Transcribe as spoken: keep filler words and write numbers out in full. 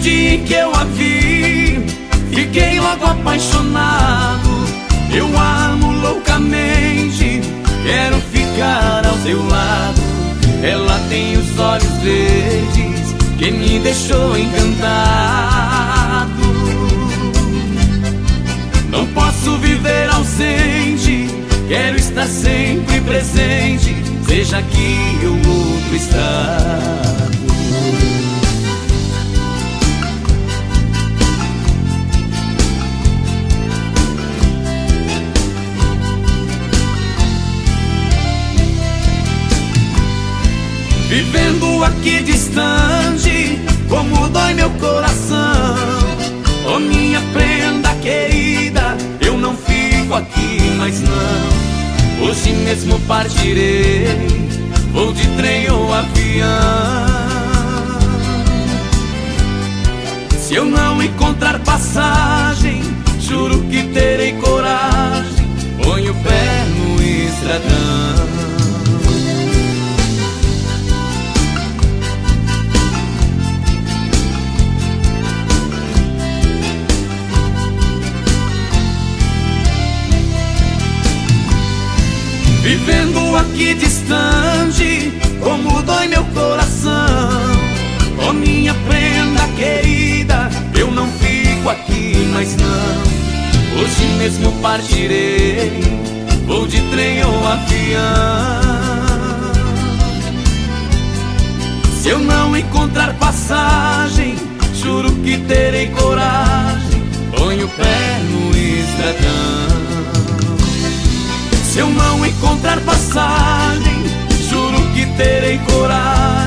dia em que eu a vi, fiquei logo apaixonado. Eu amo loucamente, quero ficar ao seu lado. Ela tem os olhos verdes que me deixou encantado. Não posso viver ausente, quero estar sempre presente, seja aqui ou outro estado. Vivendo aqui distante, como dói meu coração. Oh, minha prenda querida, eu não fico aqui mais não. Hoje mesmo partirei, vou de trem ou avião. Se eu não encontrar passagem, juro que terei coragem, ponho o pé no estradão. Vivendo aqui distante, como dói meu coração. Oh, minha prenda querida, eu não fico aqui mais não. Hoje mesmo partirei, vou de trem ou avião. Se eu não encontrar passagem, juro que terei coragem, ponho o pé no estradão. Se eu não encontrar passagem, juro que terei coragem,